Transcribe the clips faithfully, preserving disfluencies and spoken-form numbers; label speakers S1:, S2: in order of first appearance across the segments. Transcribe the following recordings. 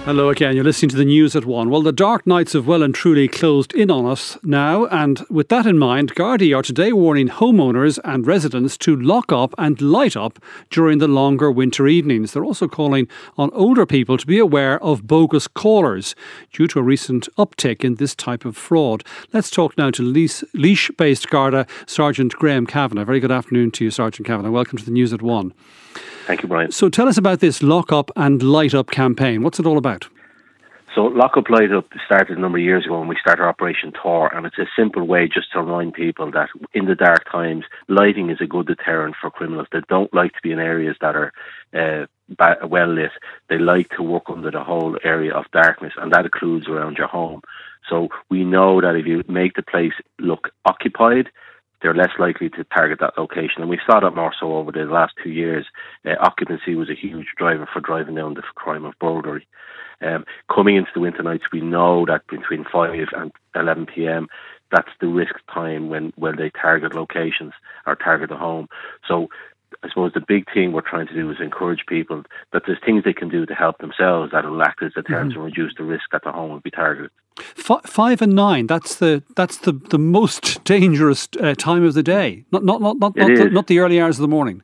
S1: Hello again, you're listening to the news at one. Well, the dark nights have well and truly closed in on us now, and with that in mind, Gardaí are today warning homeowners and residents to lock up and light up during the longer winter evenings. They're also calling on older people to be aware of bogus callers due to a recent uptick in this type of fraud. Let's talk now to Laois-based Garda Sergeant Graham Kavanagh. Very good afternoon to you, Sergeant Kavanagh. Welcome to the news at one.
S2: Thank you, Brian.
S1: So tell us about this Lock Up and Light Up campaign. What's it all about?
S2: So Lock Up, Light Up started a number of years ago when we started Operation Tor, and it's a simple way just to remind people that in the dark times, lighting is a good deterrent for criminals. They don't like to be in areas that are uh, well lit. They like to work under the whole area of darkness, and that includes around your home. So we know that if you make the place look occupied, they're less likely to target that location. And we saw that more so over the last two years. Uh, occupancy was a huge driver for driving down the crime of burglary. Um, coming into the winter nights, we know that between five and eleven p.m, that's the risk time when, when they target locations or target the home. So I suppose the big thing we're trying to do is encourage people that there's things they can do to help themselves that will act as deterrents mm-hmm. and reduce the risk that the home will be targeted.
S1: F- five and nine, that's the that's the, the most dangerous uh, time of the day, not not not not, not, the, not the early hours of the morning.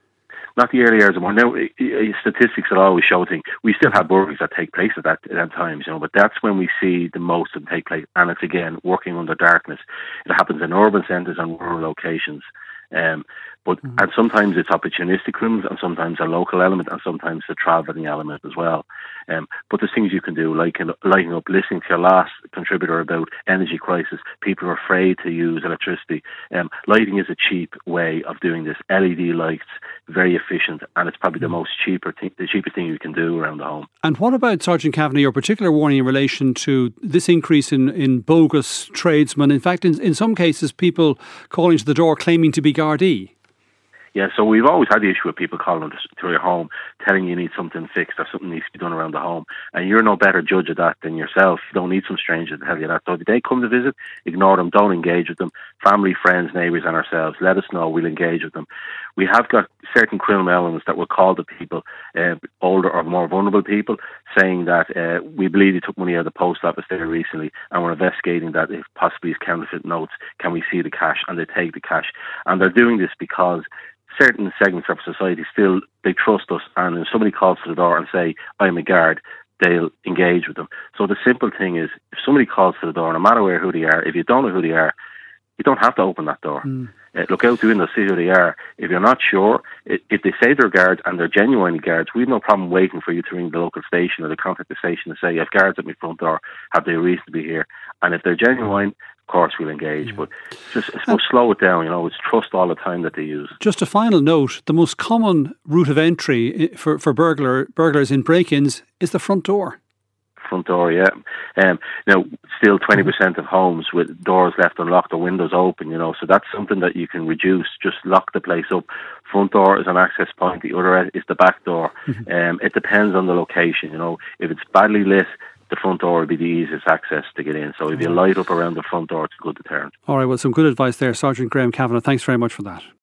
S2: Not the early hours of the morning. Now, statistics will always show things. We still have burglaries that take place at that, at that times, you know, but that's when we see the most of them take place. And it's, again, working under darkness. It happens in urban centres and rural locations. Um, but mm-hmm. And sometimes it's opportunistic criminals, and sometimes a local element, and sometimes the travelling element as well. Um, but there's things you can do, like in, lighting up, listening to your last contributor about energy crisis. People are afraid to use electricity. Um, lighting is a cheap way of doing this. L E D lights, very efficient, and it's probably the most cheaper thing, the cheapest thing you can do around the home.
S1: And what about, Sergeant Kavanagh, your particular warning in relation to this increase in, in bogus tradesmen? In fact, in, in some cases, people calling to the door claiming to be Gardaí.
S2: Yeah, so we've always had the issue with people calling to your home, telling you need something fixed or something needs to be done around the home. And you're no better judge of that than yourself. You don't need some stranger to tell you that. So if they come to visit, ignore them, don't engage with them. Family, friends, neighbours and ourselves, let us know, we'll engage with them. We have got certain criminal elements that will call the people, uh, older or more vulnerable people, saying that uh, we believe you took money out of the post office there recently and we're investigating that if possibly it's counterfeit notes, can we see the cash? And they take the cash. And they're doing this because certain segments of society still, they trust us, and if somebody calls to the door and say, I'm a guard, they'll engage with them. So the simple thing is, if somebody calls to the door, no matter where who they are, if you don't know who they are, you don't have to open that door. Mm. Uh, look out the window, see who they are. If you're not sure, if, if they say they're guards and they're genuinely guards, we have no problem waiting for you to ring the local station or to contact the station and say, I have guards at my front door, have they a reason to be here? And if they're genuine, of course we'll engage, yeah. But just I suppose slow it down, you know, it's trust all the time that they use.
S1: Just a final note, the most common route of entry for, for burglar burglars in break-ins is the front door.
S2: Front door, yeah. Um, now, still twenty percent of homes with doors left unlocked or windows open, you know, so that's something that you can reduce. Just lock the place up. Front door is an access point, the other is the back door. Mm-hmm. Um, it depends on the location, you know. If it's badly lit, the front door will be the easiest access to get in. So if you light up around the front door, it's a good deterrent.
S1: All right, well, some good advice there. Sergeant Graham Kavanagh, thanks very much for that.